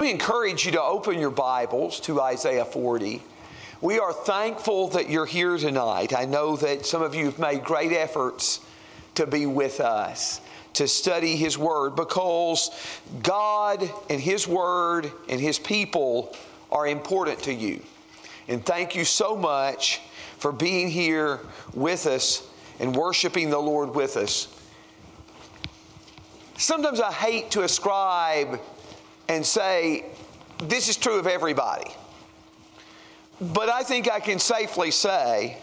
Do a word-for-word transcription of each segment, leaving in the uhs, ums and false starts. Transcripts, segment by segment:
me encourage you to open your Bibles to Isaiah forty. We are thankful that you're here tonight. I know that some of you have made great efforts to be with us, to study His Word, because God and His Word and His people are important to you. And thank you so much for being here with us and worshiping the Lord with us. Sometimes I hate to ascribe and say, this is true of everybody. But I think I can safely say,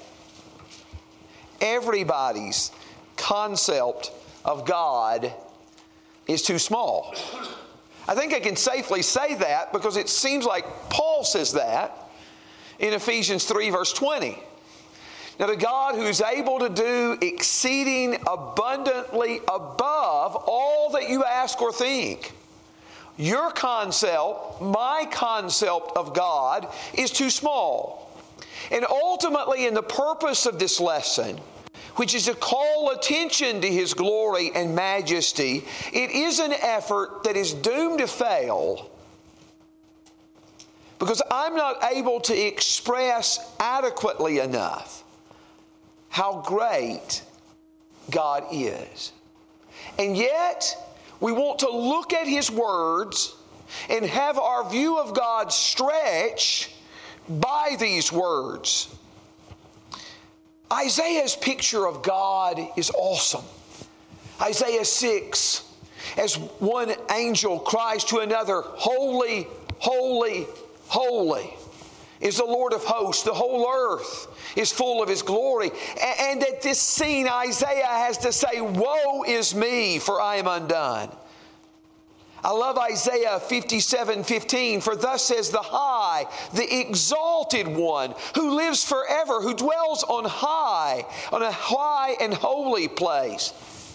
everybody's concept of God is too small. I think I can safely say that because it seems like Paul says that in Ephesians three verse twenty. Now, to God who is able to do exceeding abundantly above all that you ask or think. Your concept, my concept of God is too small. And ultimately, in the purpose of this lesson, which is to call attention to His glory and majesty, it is an effort that is doomed to fail because I'm not able to express adequately enough how great God is. And yet, we want to look at His words and have our view of God stretched by these words. Isaiah's picture of God is awesome. Isaiah six, as one angel cries to another, "Holy, holy, holy is the Lord of hosts. The whole earth is full of His glory." And at this scene, Isaiah has to say, "Woe is me, for I am undone." I love Isaiah fifty-seven fifteen. "For thus says the high, the exalted one, who lives forever, who dwells on high, on a high and holy place."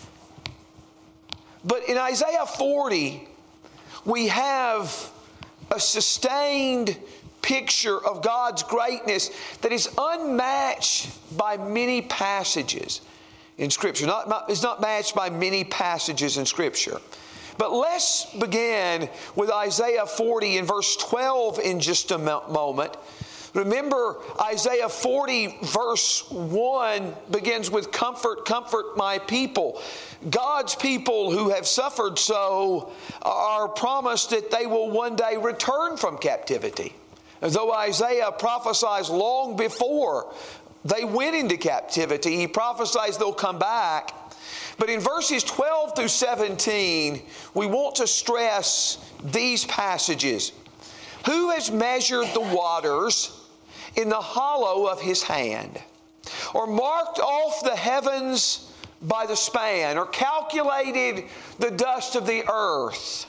But in Isaiah forty, we have a sustained picture of God's greatness that is unmatched by many passages in Scripture. Not, not, it's not matched by many passages in Scripture. But let's begin with Isaiah forty in verse twelve in just a moment. Remember, Isaiah forty verse one begins with, "Comfort, comfort my people." God's people who have suffered so are promised that they will one day return from captivity. Though Isaiah prophesies long before they went into captivity, he prophesies they'll come back. But in verses twelve through seventeen, we want to stress these passages. "Who has measured the waters in the hollow of His hand, or marked off the heavens by the span, or calculated the dust of the earth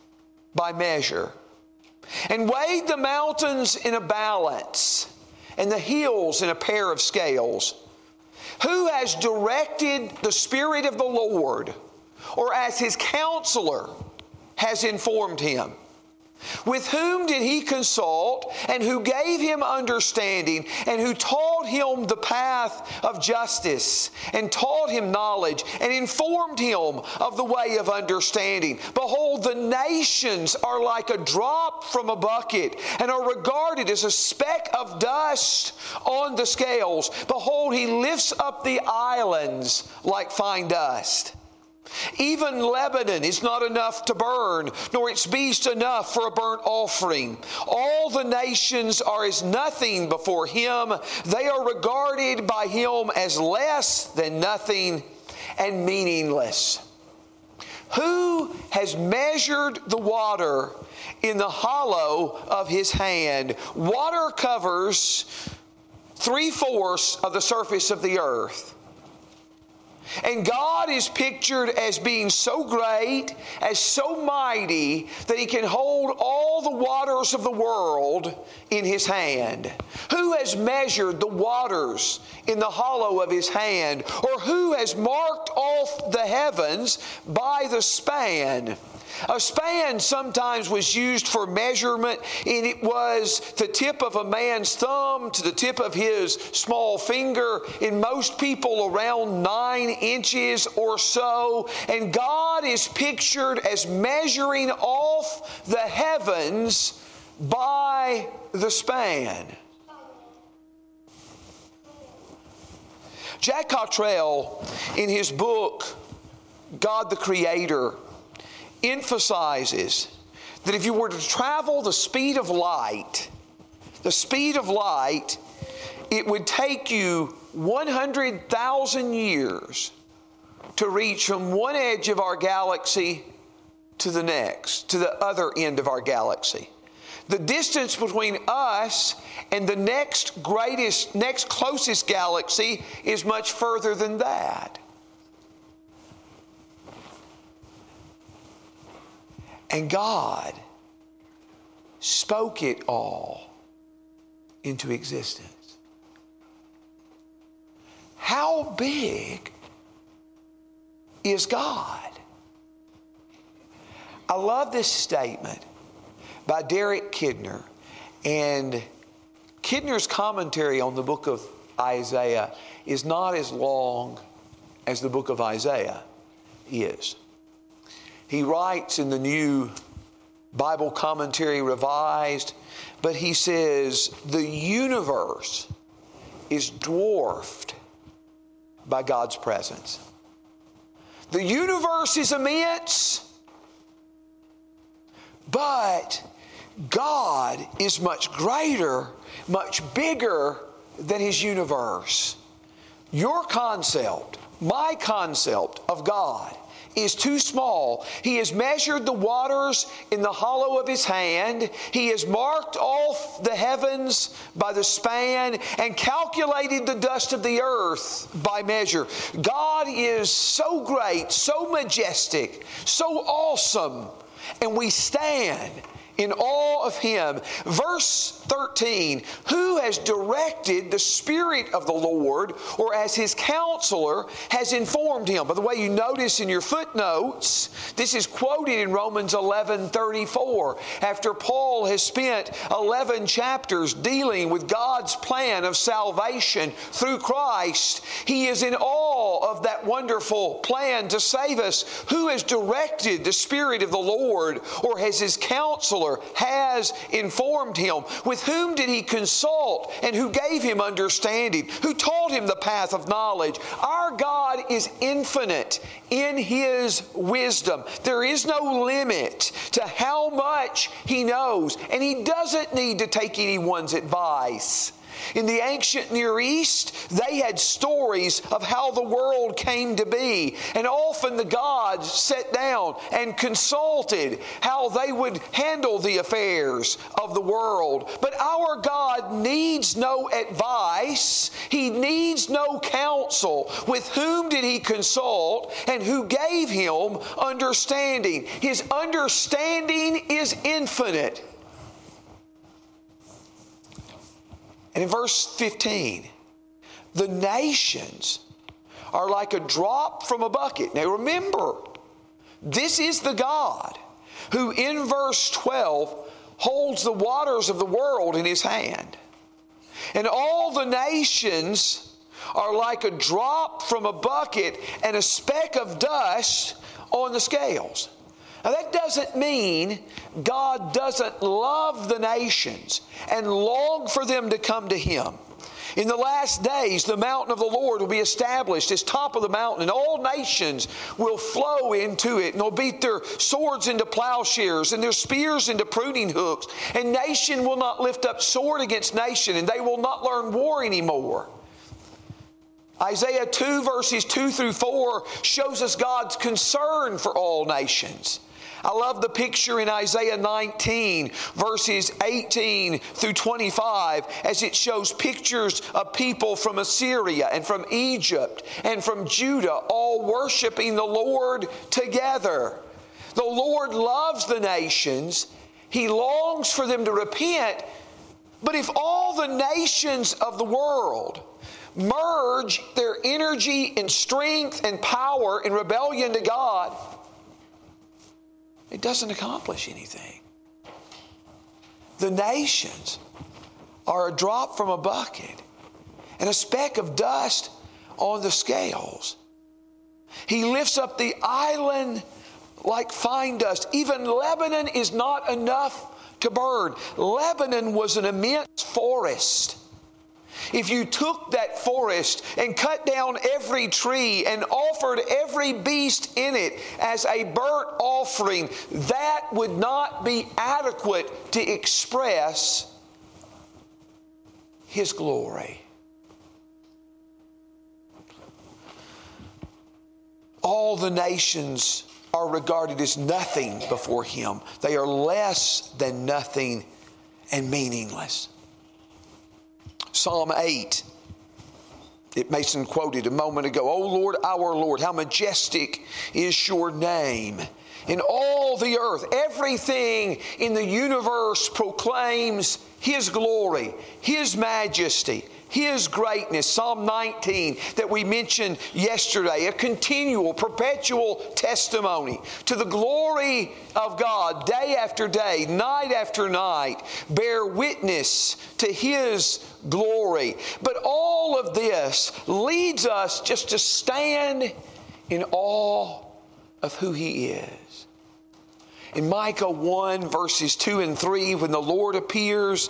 by measure, and weighed the mountains in a balance, and the hills in a pair of scales? Who has directed the Spirit of the Lord, or as His counselor has informed Him? With whom did He consult, and who gave Him understanding, and who taught Him the path of justice, and taught Him knowledge, and informed Him of the way of understanding? Behold, the nations are like a drop from a bucket, and are regarded as a speck of dust on the scales. Behold, He lifts up the islands like fine dust. Even Lebanon is not enough to burn, nor its beast enough for a burnt offering. All the nations are as nothing before Him. They are regarded by Him as less than nothing and meaningless. Who has measured the water in the hollow of His hand? Water covers three-fourths of the surface of the earth. And God is pictured as being so great, as so mighty, that He can hold all the waters of the world in His hand. Who has measured the waters in the hollow of His hand? Or who has marked off the heavens by the span? A span sometimes was used for measurement, and it was the tip of a man's thumb to the tip of his small finger, in most people around nine inches or so. And God is pictured as measuring off the heavens by the span. Jack Cottrell, in his book, God the Creator, emphasizes that if you were to travel the speed of light, the speed of light, it would take you one hundred thousand years to reach from one edge of our galaxy to the next, to the other end of our galaxy. The distance between us and the next greatest, next closest galaxy is much further than that. And God spoke it all into existence. How big is God? I love this statement by Derek Kidner. And Kidner's commentary on the book of Isaiah is not as long as the book of Isaiah is. He writes in the New Bible Commentary Revised, but he says, the universe is dwarfed by God's presence. The universe is immense, but God is much greater, much bigger than His universe. Your concept, my concept of God is too small. He has measured the waters in the hollow of His hand. He has marked off the heavens by the span and calculated the dust of the earth by measure. God is so great, so majestic, so awesome, and we stand in awe of Him. Verse thirteen, who has directed the Spirit of the Lord, or as His counselor has informed Him? By the way, you notice in your footnotes, this is quoted in Romans eleven thirty-four. After Paul has spent eleven chapters dealing with God's plan of salvation through Christ, he is in awe of that wonderful plan to save us. Who has directed the Spirit of the Lord, or has His counselor has informed him? With whom did he consult, and who gave him understanding? Who taught him the path of knowledge? Our God is infinite in His wisdom. There is no limit to how much He knows, and He doesn't need to take anyone's advice. In the ancient Near East, they had stories of how the world came to be. And often the gods sat down and consulted how they would handle the affairs of the world. But our God needs no advice. He needs no counsel. With whom did He consult, and who gave Him understanding? His understanding is infinite. And in verse fifteen, the nations are like a drop from a bucket. Now remember, this is the God who in verse twelve holds the waters of the world in His hand. And all the nations are like a drop from a bucket and a speck of dust on the scales. Now that doesn't mean God doesn't love the nations and long for them to come to Him. In the last days, the mountain of the Lord will be established as top of the mountain, and all nations will flow into it, and they'll beat their swords into plowshares and their spears into pruning hooks. And nation will not lift up sword against nation, and they will not learn war anymore. Isaiah two verses two through four shows us God's concern for all nations. I love the picture in Isaiah nineteen, verses eighteen through twenty-five, as it shows pictures of people from Assyria and from Egypt and from Judah all worshiping the Lord together. The Lord loves the nations. He longs for them to repent. But if all the nations of the world merge their energy and strength and power in rebellion to God, it doesn't accomplish anything. The nations are a drop from a bucket and a speck of dust on the scales. He lifts up the island like fine dust. Even Lebanon is not enough to burn. Lebanon was an immense forest. If you took that forest and cut down every tree and offered every beast in it as a burnt offering, that would not be adequate to express His glory. All the nations are regarded as nothing before Him. They are less than nothing and meaningless. Psalm eight, it Mason quoted a moment ago, "O Lord, our Lord, how majestic is your name in all the earth." Everything in the universe proclaims His glory, His majesty, His greatness. Psalm nineteen that we mentioned yesterday, a continual, perpetual testimony to the glory of God day after day, night after night, bear witness to His glory. But all of this leads us just to stand in awe of who He is. In Micah one, verses two and three, when the Lord appears,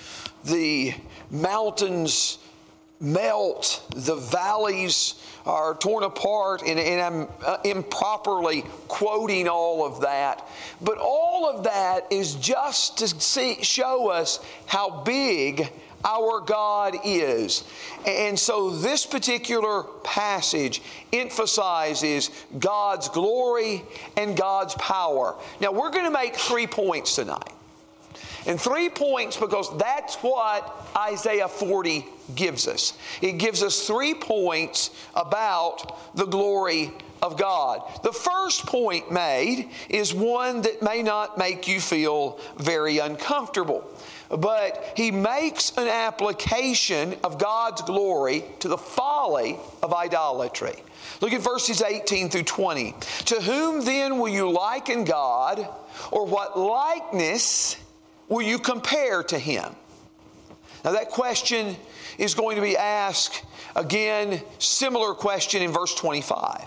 the mountains melt, the valleys are torn apart, and, and I'm uh, improperly quoting all of that. But all of that is just to see, show us how big our God is. And so this particular passage emphasizes God's glory and God's power. Now we're going to make three points tonight. And three points because that's what Isaiah forty gives us. It gives us three points about the glory of God. The first point made is one that may not make you feel very uncomfortable. But he makes an application of God's glory to the folly of idolatry. Look at verses eighteen through twenty. "To whom then will you liken God, or what likeness will you compare to Him?" Now that question is going to be asked again, similar question in verse twenty-five.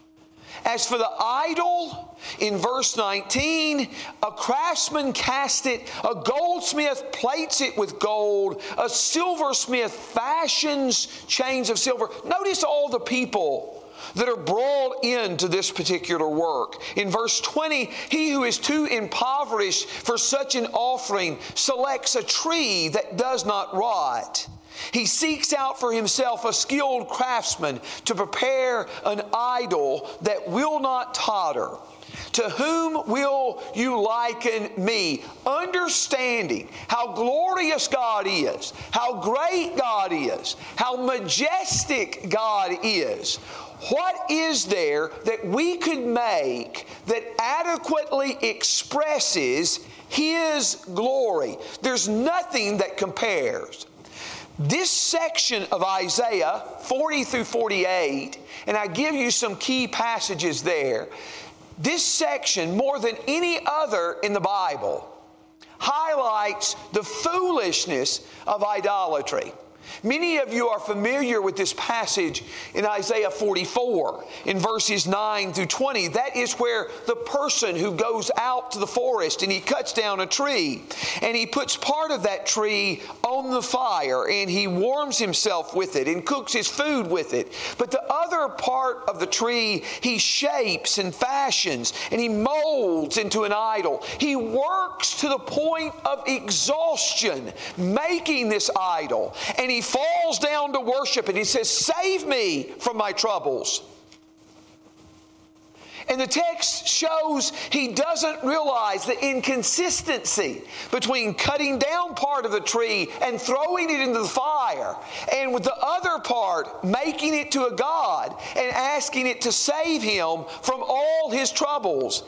"As for the idol," in verse nineteen, "a craftsman cast it, a goldsmith plates it with gold, a silversmith fashions chains of silver." Notice all the people that are brought into this particular work. In verse twenty, "He who is too impoverished for such an offering selects a tree that does not rot. He seeks out for himself a skilled craftsman to prepare an idol that will not totter. To whom will you liken me?" Understanding how glorious God is, how great God is, how majestic God is. What is there that we could make that adequately expresses His glory? There's nothing that compares. This section of Isaiah forty through forty-eight, and I give you some key passages there, this section, more than any other in the Bible, highlights the foolishness of idolatry. Many of you are familiar with this passage in Isaiah forty-four, in verses nine through twenty. That is where the person who goes out to the forest and he cuts down a tree, and he puts part of that tree on the fire, and he warms himself with it and cooks his food with it. But the other part of the tree he shapes and fashions, and he molds into an idol. He works to the point of exhaustion making this idol, and he falls down to worship, and he says, "Save me from my troubles." And the text shows he doesn't realize the inconsistency between cutting down part of the tree and throwing it into the fire, and with the other part making it to a god and asking it to save him from all his troubles.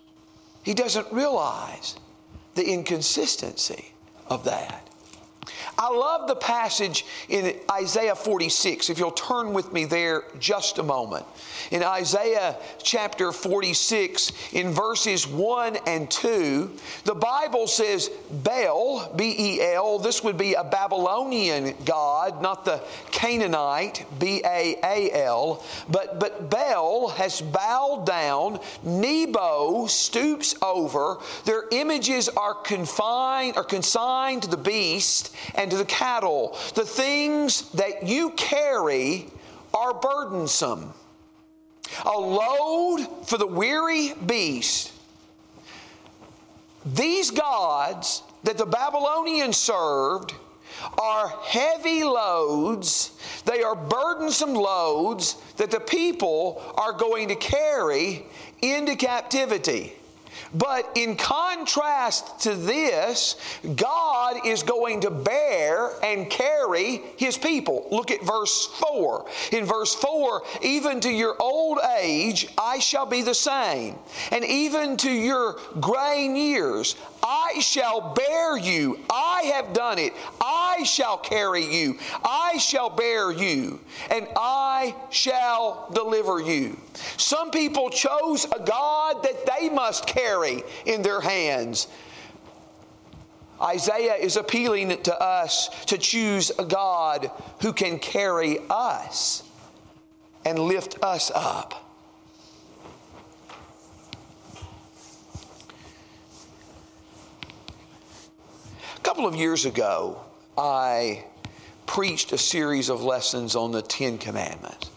He doesn't realize the inconsistency of that. I love the passage in Isaiah forty-six. If you'll turn with me there just a moment. In Isaiah chapter forty-six, in verses one and two, the Bible says Baal, B E L, this would be a Babylonian god, not the Canaanite, B A A L, but, but Baal has bowed down, Nebo stoops over, their images are confined or consigned to the beast and to the cattle. The things that you carry are burdensome. A load for the weary beast. These gods that the Babylonians served are heavy loads. They are burdensome loads that the people are going to carry into captivity. But in contrast to this, God is going to bear and carry His people. Look at verse four. In verse four, even to your old age I shall be the same, and even to your graying years I shall bear you. I have done it. I shall carry you. I shall bear you, and I shall deliver you. Some people chose a God that they must carry in their hands. Isaiah is appealing to us to choose a God who can carry us and lift us up. A couple of years ago, I preached a series of lessons on the Ten Commandments.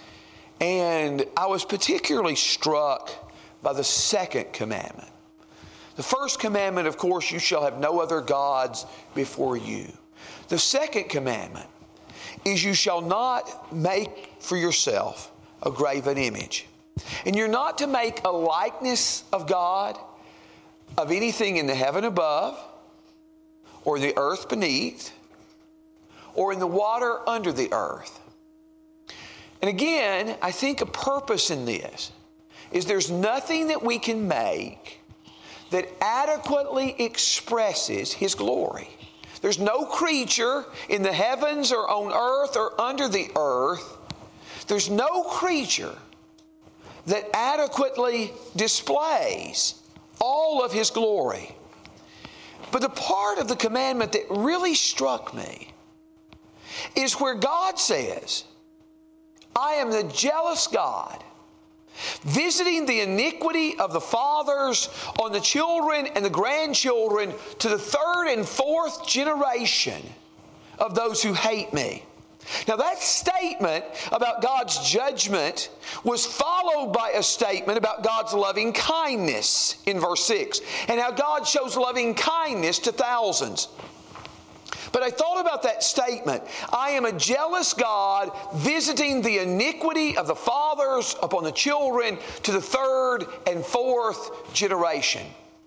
And I was particularly struck by the second commandment. The first commandment, of course, you shall have no other gods before you. The second commandment is you shall not make for yourself a graven image. And you're not to make a likeness of God, of anything in the heaven above, or the earth beneath, or in the water under the earth. And again, I think a purpose in this is there's nothing that we can make that adequately expresses His glory. There's no creature in the heavens or on earth or under the earth. There's no creature that adequately displays all of His glory. But the part of the commandment that really struck me is where God says, I am the jealous God, visiting the iniquity of the fathers on the children and the grandchildren to the third and fourth generation of those who hate me. Now that statement about God's judgment was followed by a statement about God's loving kindness in verse six, and how God shows loving kindness to thousands. But I thought about that statement. I am a jealous God, visiting the iniquity of the fathers upon the children to the third and fourth generation.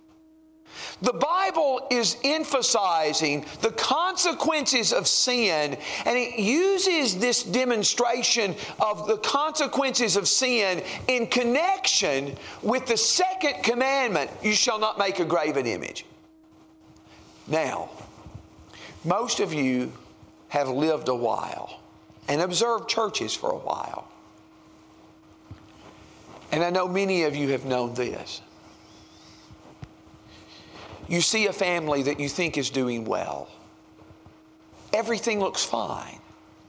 The Bible is emphasizing the consequences of sin, and it uses this demonstration of the consequences of sin in connection with the second commandment, you shall not make a graven image. Now, most of you have lived a while and observed churches for a while. And I know many of you have known this. You see a family that you think is doing well. Everything looks fine.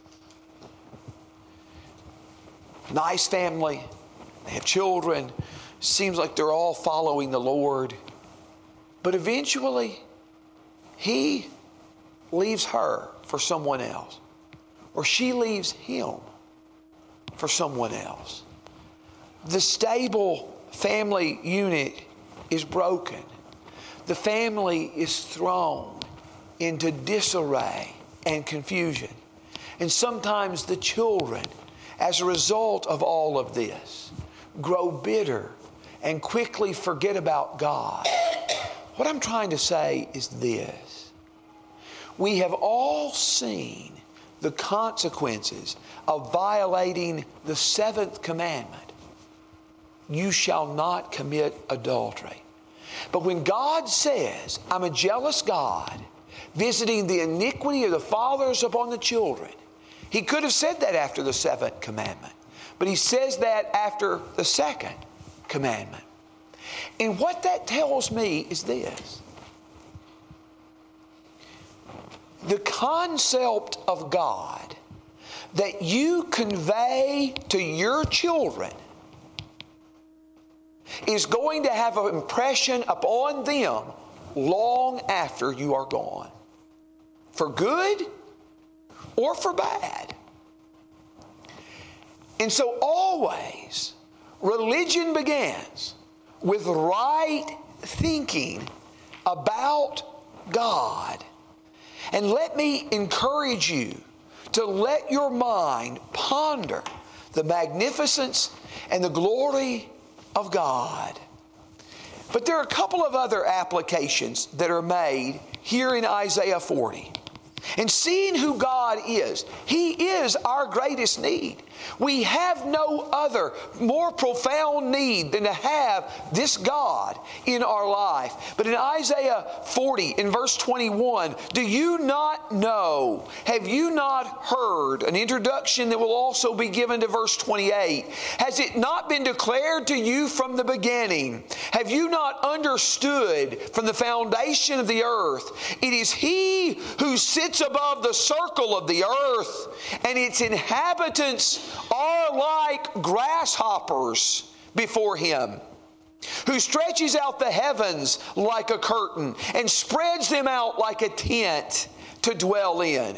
Nice family. They have children. Seems like they're all following the Lord. But eventually, he leaves her for someone else. Or she leaves him for someone else. The stable family unit is broken. The family is thrown into disarray and confusion. And sometimes the children, as a result of all of this, grow bitter and quickly forget about God. What I'm trying to say is this. We have all seen the consequences of violating the seventh commandment. You shall not commit adultery. But when God says, I'm a jealous God, visiting the iniquity of the fathers upon the children. He could have said that after the seventh commandment, but he says that after the second commandment. And what that tells me is this: the concept of God that you convey to your children is going to have an impression upon them long after you are gone, for good or for bad. And so always, religion begins with right thinking about God. And let me encourage you to let your mind ponder the magnificence and the glory of God. But there are a couple of other applications that are made here in Isaiah forty. And seeing who God is, He is our greatest need. We have no other more profound need than to have this God in our life. But in Isaiah forty, in verse twenty-one, do you not know, have you not heard, an introduction that will also be given to verse twenty-eight, has it not been declared to you from the beginning? Have you not understood from the foundation of the earth? It is He who sits above the circle of the earth, and its inhabitants are like grasshoppers before Him, who stretches out the heavens like a curtain and spreads them out like a tent to dwell in.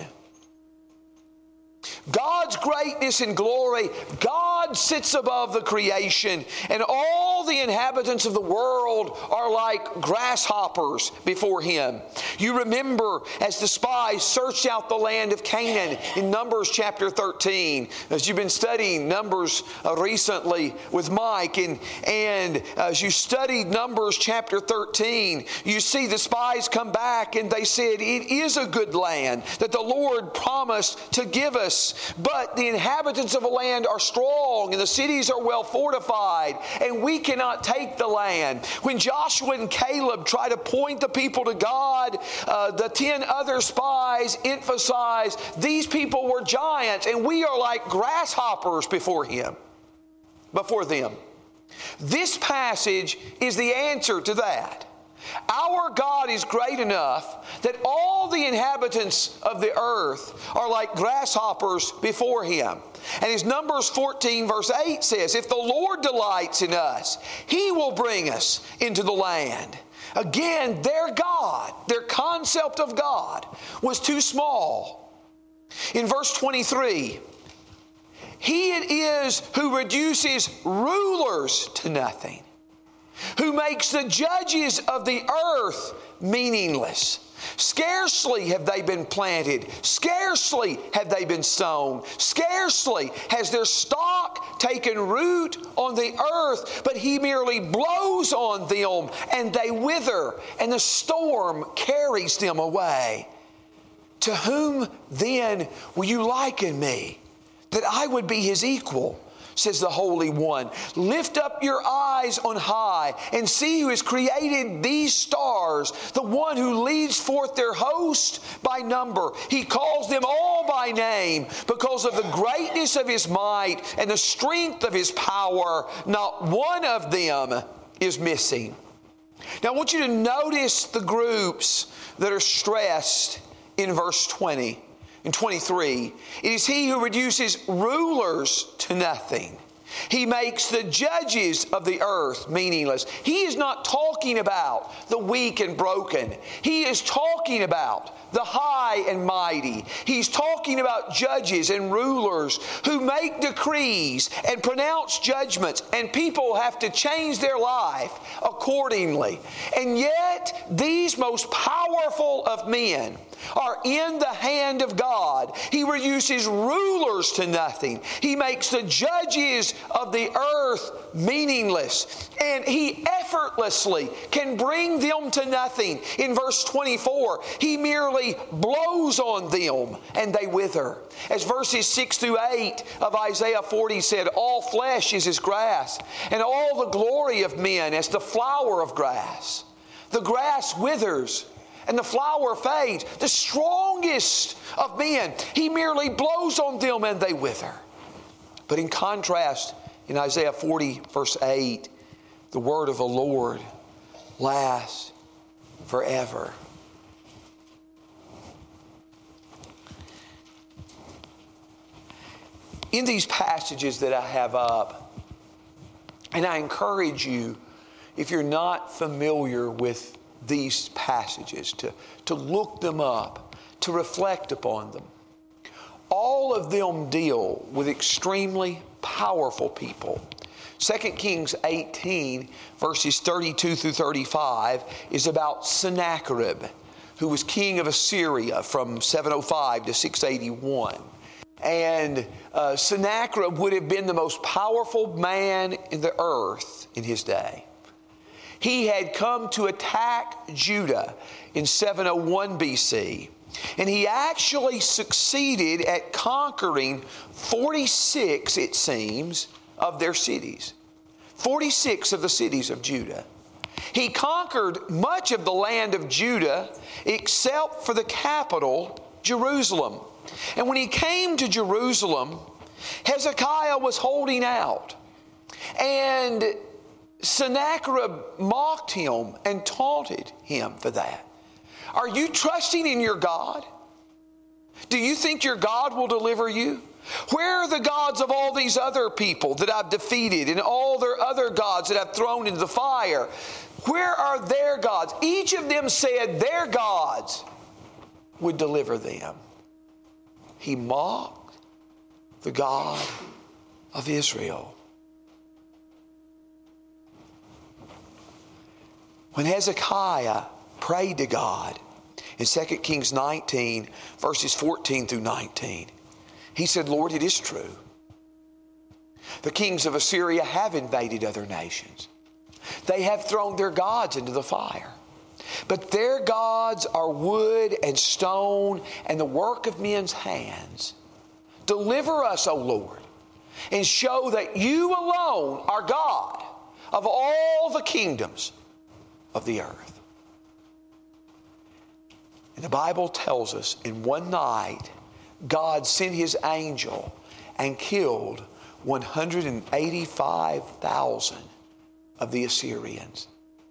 God's greatness and glory, God sits above the creation, and all the inhabitants of the world are like grasshoppers before Him. You remember as the spies searched out the land of Canaan in Numbers chapter thirteen, as you've been studying Numbers uh, recently with Mike, and, and as you studied Numbers chapter thirteen, you see the spies come back and they said, it is a good land that the Lord promised to give us. But the inhabitants of the land are strong and the cities are well fortified, and we cannot take the land. When Joshua and Caleb try to point the people to God, uh, the ten other spies emphasize these people were giants and we are like grasshoppers before him, before them. This passage is the answer to that. Our God is great enough that all the inhabitants of the earth are like grasshoppers before Him. And as Numbers fourteen verse eight says, if the Lord delights in us, He will bring us into the land. Again, their God, their concept of God was too small. In verse twenty-three, He it is who reduces rulers to nothing, who makes the judges of the earth meaningless. Scarcely have they been planted, scarcely have they been sown, scarcely has their stock taken root on the earth, but He merely blows on them and they wither, and the storm carries them away. To whom then will you liken me, that I would be His equal? Says the Holy One. Lift up your eyes on high and see who has created these stars, the one who leads forth their host by number. He calls them all by name because of the greatness of His might and the strength of His power. Not one of them is missing. Now I want you to notice the groups that are stressed in verse twenty. In twenty-three, it is He who reduces rulers to nothing. He makes the judges of the earth meaningless. He is not talking about the weak and broken. He is talking about the high and mighty. He's talking about judges and rulers who make decrees and pronounce judgments, and people have to change their life accordingly. And yet, these most powerful of men are in the hand of God. He reduces rulers to nothing. He makes the judges of the earth meaningless. And He effortlessly can bring them to nothing. In verse twenty-four, He merely blows on them and they wither. As verses six through eight of Isaiah forty said, all flesh is as grass, and all the glory of men as the flower of grass. The grass withers, and the flower fades. The strongest of men, He merely blows on them and they wither. But in contrast, in Isaiah forty, verse eight, the word of the Lord lasts forever. In these passages that I have up, and I encourage you, if you're not familiar with these passages, to, to look them up, to reflect upon them. All of them deal with extremely powerful people. Second Kings eighteen, verses thirty-two through thirty-five, is about Sennacherib, who was king of Assyria from seven oh five to six eighty-one. And uh, Sennacherib would have been the most powerful man in the earth in his day. He had come to attack Judah in seven oh one B C, and he actually succeeded at conquering forty-six, it seems, of their cities. forty-six of the cities of Judah. He conquered much of the land of Judah except for the capital, Jerusalem. And when he came to Jerusalem, Hezekiah was holding out. And Sennacherib mocked him and taunted him for that. Are you trusting in your God? Do you think your God will deliver you? Where are the gods of all these other people that I've defeated and all their other gods that I've thrown into the fire? Where are their gods? Each of them said their gods would deliver them. He mocked the God of Israel. When Hezekiah prayed to God in Second Kings nineteen, verses fourteen through nineteen, he said, Lord, it is true. The kings of Assyria have invaded other nations. They have thrown their gods into the fire. But their gods are wood and stone and the work of men's hands. Deliver us, O Lord, and show that you alone are God of all the kingdoms of the earth. And the Bible tells us in one night, God sent His angel and killed one hundred eighty-five thousand of the Assyrians.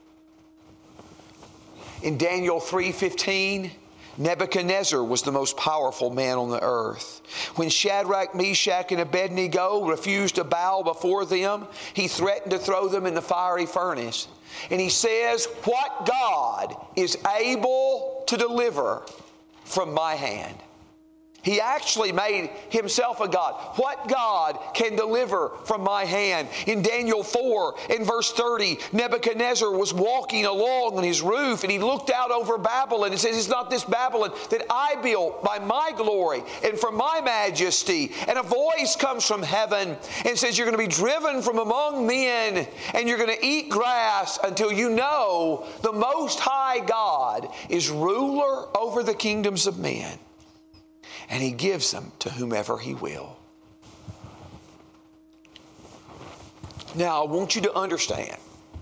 In Daniel three fifteen, Nebuchadnezzar was the most powerful man on the earth. When Shadrach, Meshach, and Abednego refused to bow before them, he threatened to throw them in the fiery furnace. And he says, what God is able to deliver from my hand? He actually made himself a God. What God can deliver from my hand? In Daniel four, in verse thirty, Nebuchadnezzar was walking along on his roof and he looked out over Babylon and says, it's not this Babylon that I built by my glory and for my majesty. And a voice comes from heaven and says, you're going to be driven from among men and you're going to eat grass until you know the Most High God is ruler over the kingdoms of men. And He gives them to whomever He will. Now, I want you to understand,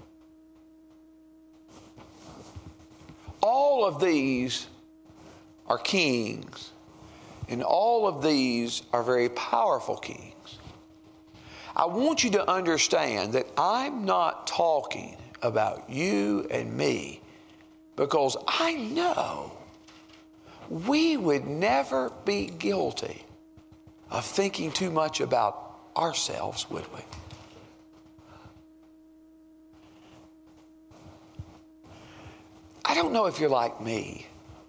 all of these are kings, and all of these are very powerful kings. I want you to understand that I'm not talking about you and me because I know we would never be guilty of thinking too much about ourselves, would we? I don't know if you're like me,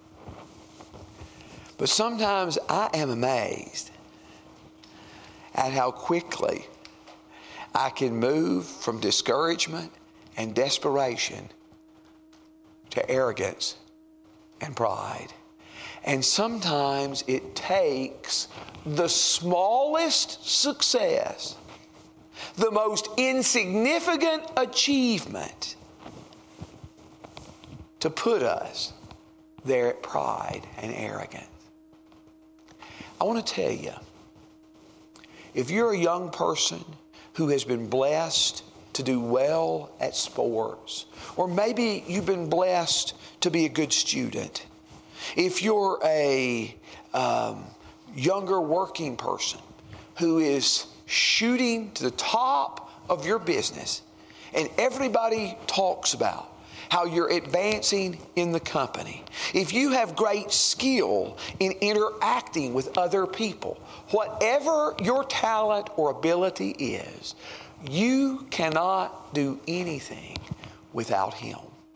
but sometimes I am amazed at how quickly I can move from discouragement and desperation to arrogance and pride. And sometimes it takes the smallest success, the most insignificant achievement, to put us there at pride and arrogance. I want to tell you, if you're a young person who has been blessed to do well at sports, or maybe you've been blessed to be a good student. If you're a um, younger working person who is shooting to the top of your business, and everybody talks about how you're advancing in the company. If you have great skill in interacting with other people, whatever your talent or ability is, you cannot do anything without Him.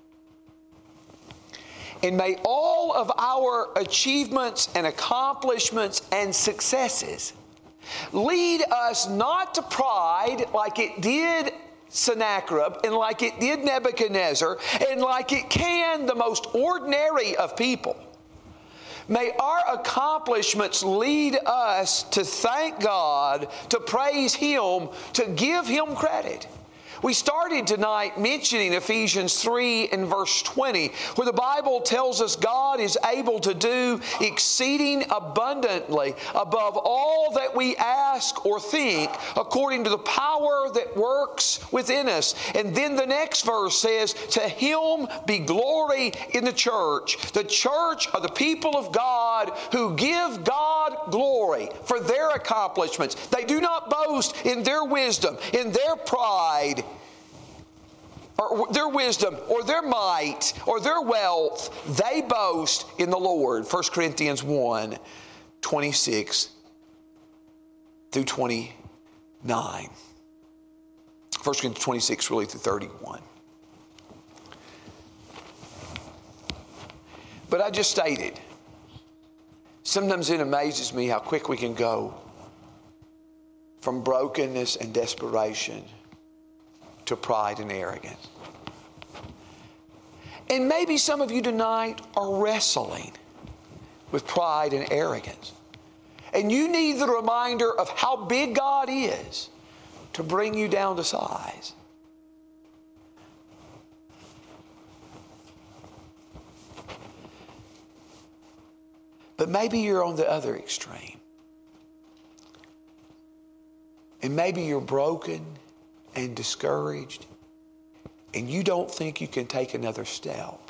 And may all of our achievements and accomplishments and successes lead us not to pride like it did Sennacherib, and like it did Nebuchadnezzar, and like it can the most ordinary of people. May our accomplishments lead us to thank God, to praise Him, to give Him credit. We started tonight mentioning Ephesians three and verse twenty, where the Bible tells us God is able to do exceeding abundantly above all that we ask or think, according to the power that works within us. And then the next verse says, to Him be glory in the church. The church are the people of God who give God glory for their accomplishments. They do not boast in their wisdom, in their pride, or their wisdom, or their might, or their wealth. They boast in the Lord. First Corinthians one, twenty-six through twenty-nine. First Corinthians twenty-six, really through thirty-one. But I just stated, sometimes it amazes me how quick we can go from brokenness and desperation to pride and arrogance. And maybe some of you tonight are wrestling with pride and arrogance. And you need the reminder of how big God is to bring you down to size. But maybe you're on the other extreme. And maybe you're broken and discouraged, and you don't think you can take another step.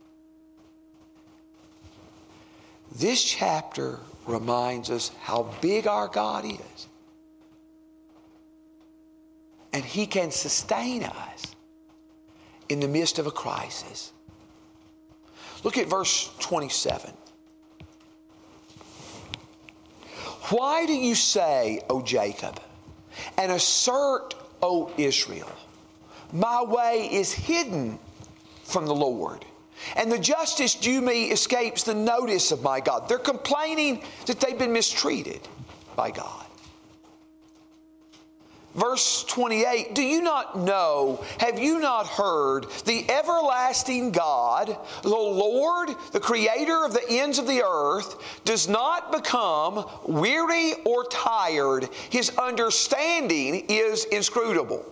This chapter reminds us how big our God is. And He can sustain us in the midst of a crisis. Look at verse twenty-seven. Why do you say, O Jacob, and assert, O Israel, my way is hidden from the Lord, and the justice due me escapes the notice of my God? They're complaining that they've been mistreated by God. Verse twenty-eight, do you not know, have you not heard, the everlasting God, the Lord, the creator of the ends of the earth, does not become weary or tired. His understanding is inscrutable.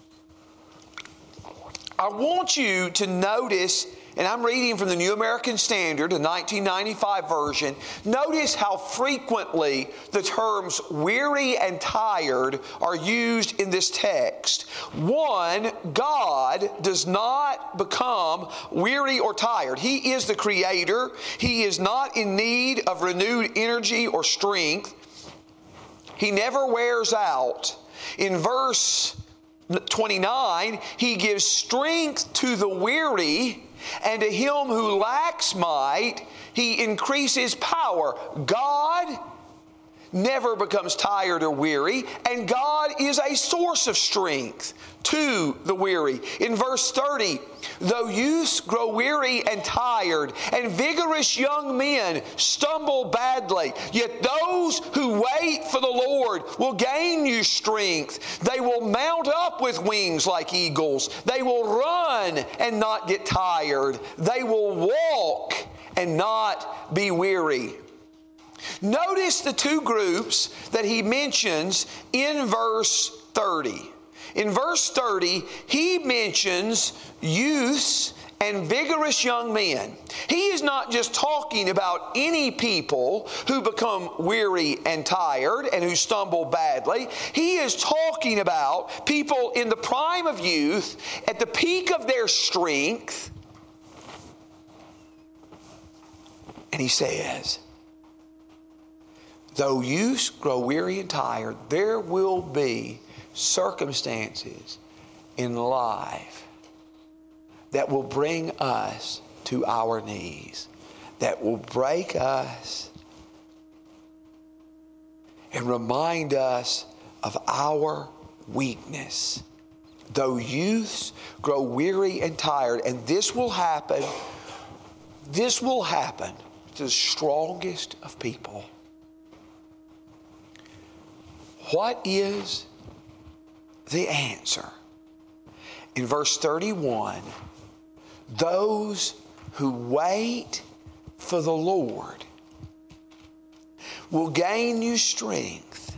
I want you to notice, and I'm reading from the New American Standard, the nineteen ninety-five version. Notice how frequently the terms weary and tired are used in this text. One, God does not become weary or tired. He is the Creator. He is not in need of renewed energy or strength. He never wears out. In verse twenty-nine, He gives strength to the weary, and to him who lacks might, He increases power. God never becomes tired or weary, and God is a source of strength to the weary. In verse thirty, though youths grow weary and tired, and vigorous young men stumble badly, yet those who wait for the Lord will gain new strength. They will mount up with wings like eagles. They will run and not get tired. They will walk and not be weary. Notice the two groups that he mentions in verse thirty. In verse thirty, he mentions youths and vigorous young men. He is not just talking about any people who become weary and tired and who stumble badly. He is talking about people in the prime of youth, at the peak of their strength. And he says, though youths grow weary and tired, there will be circumstances in life that will bring us to our knees, that will break us and remind us of our weakness. Though youths grow weary and tired, and this will happen, this will happen to the strongest of people. What is the answer? In verse thirty-one, those who wait for the Lord will gain new strength,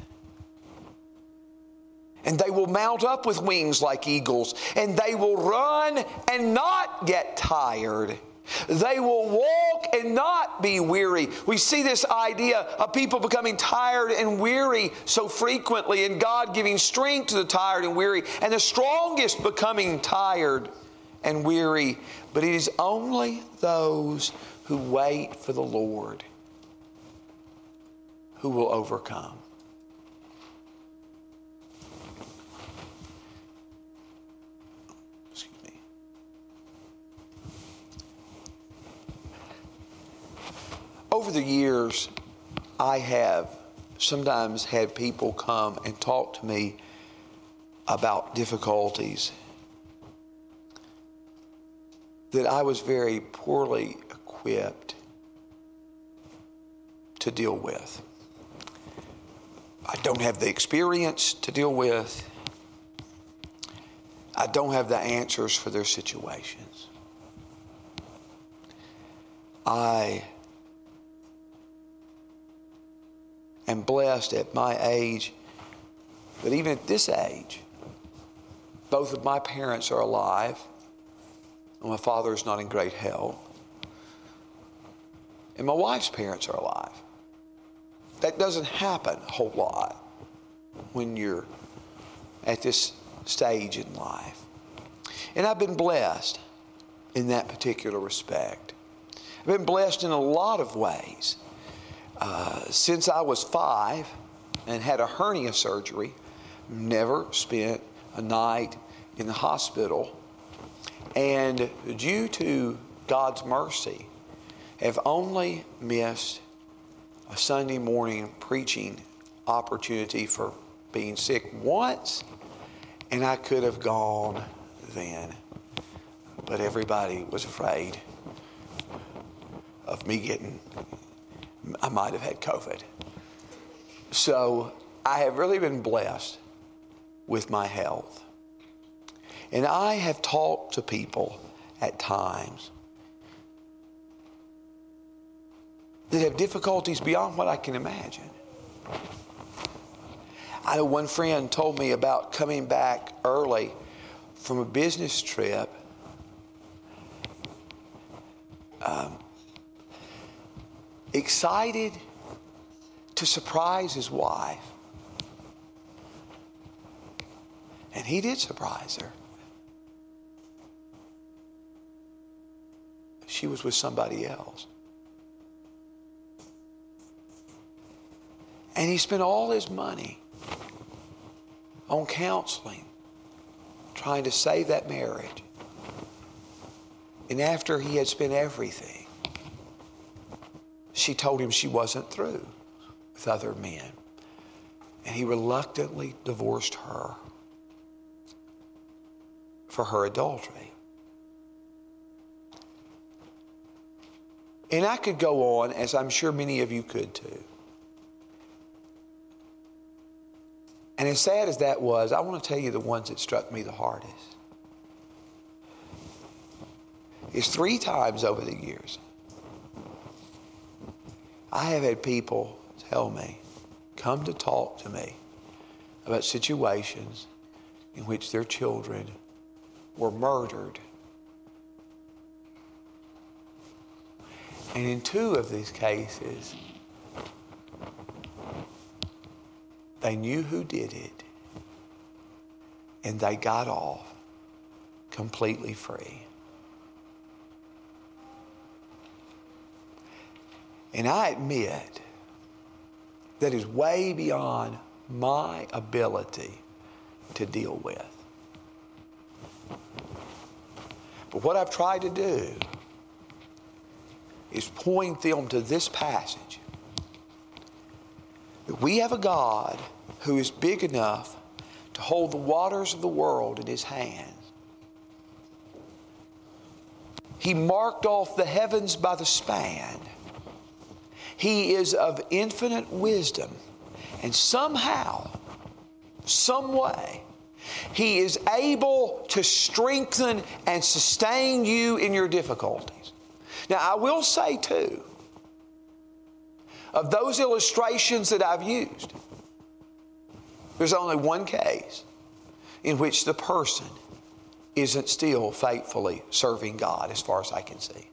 and they will mount up with wings like eagles, and they will run and not get tired. They will walk and not be weary. We see this idea of people becoming tired and weary so frequently, and God giving strength to the tired and weary, and the strongest becoming tired and weary. But it is only those who wait for the Lord who will overcome. Over the years, I have sometimes had people come and talk to me about difficulties that I was very poorly equipped to deal with. I don't have the experience to deal with. I don't have the answers for their situations. I am blessed at my age, but even at this age, both of my parents are alive, and my father is not in great health, and my wife's parents are alive. That doesn't happen a whole lot when you're at this stage in life. And I've been blessed in that particular respect. I've been blessed in a lot of ways. Uh, since I was five and had a hernia surgery, never spent a night in the hospital, and due to God's mercy, have only missed a Sunday morning preaching opportunity for being sick once, and I could have gone then, but everybody was afraid of me getting I might have had COVID. So I have really been blessed with my health. And I have talked to people at times that have difficulties beyond what I can imagine. I know one friend told me about coming back early from a business trip. Um, excited to surprise his wife. And he did surprise her. She was with somebody else. And he spent all his money on counseling, trying to save that marriage. And after he had spent everything, she told him she wasn't through with other men. And he reluctantly divorced her for her adultery. And I could go on, as I'm sure many of you could too. And as sad as that was, I want to tell you the ones that struck me the hardest. It's three times over the years I have had people tell me, come to talk to me about situations in which their children were murdered And in two of these cases, they knew who did it, and they got off completely free. And I admit that is way beyond my ability to deal with. But what I've tried to do is point them to this passage. That we have a God who is big enough to hold the waters of the world in His hands. He marked off the heavens by the span. He is of infinite wisdom. And somehow, some way, He is able to strengthen and sustain you in your difficulties. Now, I will say too, of those illustrations that I've used, there's only one case in which the person isn't still faithfully serving God as far as I can see.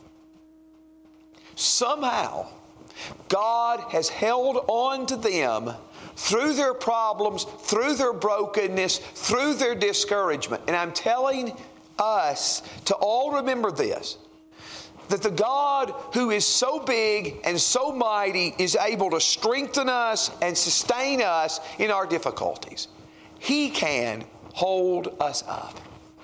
Somehow, God has held on to them through their problems, through their brokenness, through their discouragement. And I'm telling us to all remember this, that the God who is so big and so mighty is able to strengthen us and sustain us in our difficulties. He can hold us up.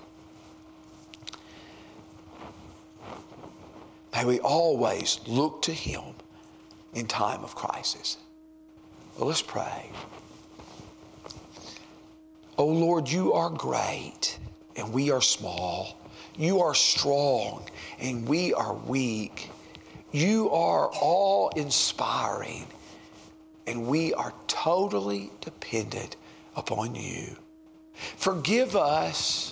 May we always look to Him in time of crisis. Well, let's pray. Oh Lord, You are great and we are small. You are strong and we are weak. You are all-inspiring and we are totally dependent upon You. Forgive us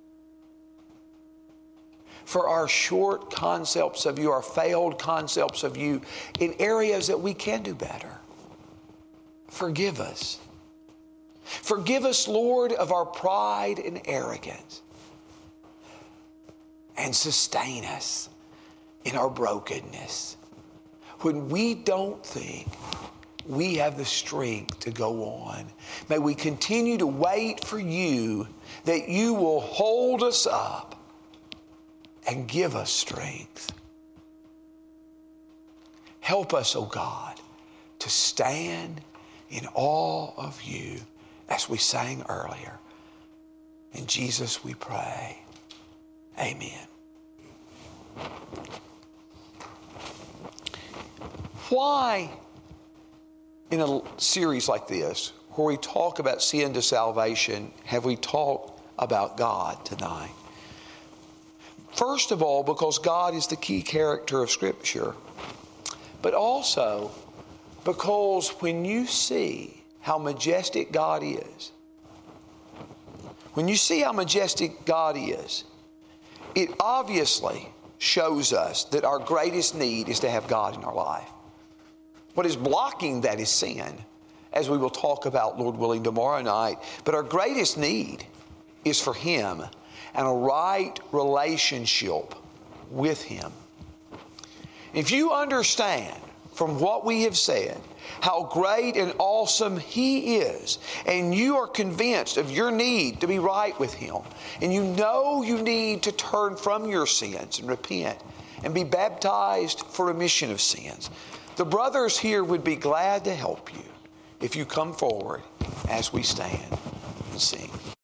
for our short concepts of You, our failed concepts of You in areas that we can do better. Forgive us. Forgive us, Lord, of our pride and arrogance. And sustain us in our brokenness when we don't think we have the strength to go on. May we continue to wait for You, that You will hold us up and give us strength. Help us, O God, to stand in awe of You as we sang earlier. In Jesus we pray. Amen. Why, in a series like this, where we talk about sin to salvation, have we talked about God tonight? First of all, because God is the key character of Scripture, but also because when you see how majestic God is, when you see how majestic God is, it obviously shows us that our greatest need is to have God in our life. What is blocking that is sin, as we will talk about, Lord willing, tomorrow night. But our greatest need is for Him and a right relationship with Him. If you understand from what we have said how great and awesome He is, and you are convinced of your need to be right with Him, and you know you need to turn from your sins and repent and be baptized for remission of sins, the brothers here would be glad to help you if you come forward as we stand and sing.